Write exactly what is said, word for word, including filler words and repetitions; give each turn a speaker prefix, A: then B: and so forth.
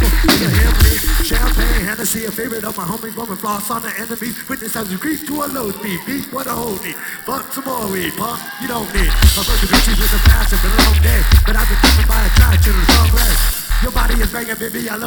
A: You hear me? Champagne, Hennessy, a favorite of my homies, blowing floss on the enemy. Witness as we creep to a low speed. Beat what a whole need. But some more weed, punk, you don't need. My first bitches with a passion, been a long day. But I've been driven by attraction, it's all red. Your body is banging, baby, I love